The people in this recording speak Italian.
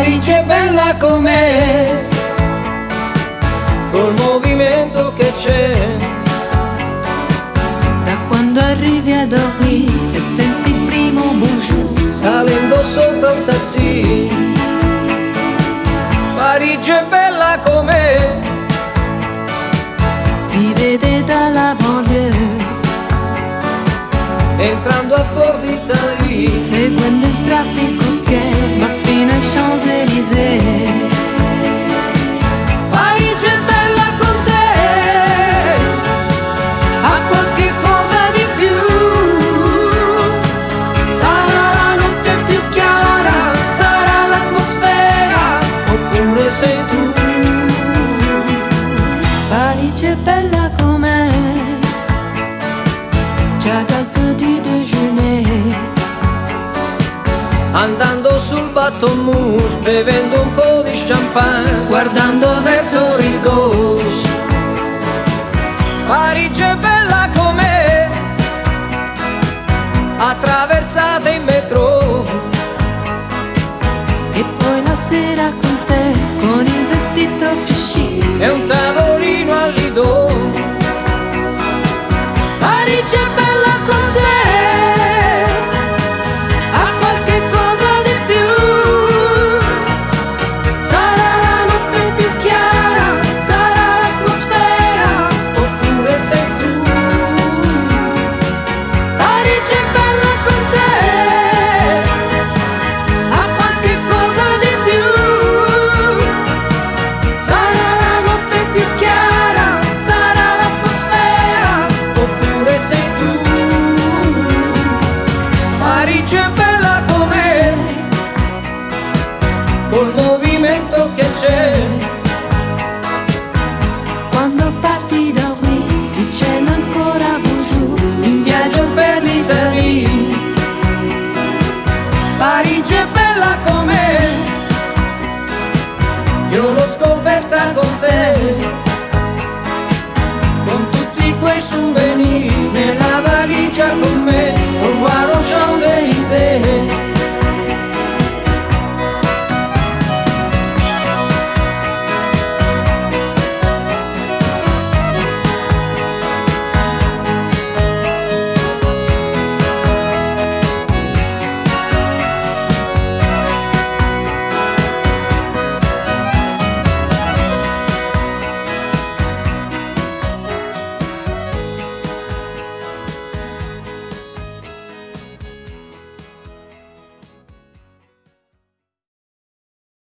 Parigi è bella com'è, col movimento che c'è. Da quando arrivi ad Orly e senti il primo bonjour, salendo sopra un taxi. Parigi è bella com'è, si vede dalla banlieue, entrando a Port d'Italie, seguendo il traffico che va fino ai Champs-Élysées. Parigi è bella con te, ha qualche cosa di più. Sarà la notte più chiara, sarà l'atmosfera, oppure sei tu. Parigi è bella com'è, già dal petit déjeuner, andando sul Baton Rouge, bevendo un po' di champagne, guardando verso il gauche. Parigi è bella com'è, attraversata in metro, e poi la sera con te, con il vestito più chic, e un tavolino al lido. Parigi è bella con te, Ha qualche cosa di più. Sarà la notte più chiara, sarà l'atmosfera, oppure sei tu. Parigi è bella con te, ha qualche cosa di più. Sarà la notte più chiara, sarà l'atmosfera, oppure sei tu. Parigi è bella com'è, col movimento che c'è.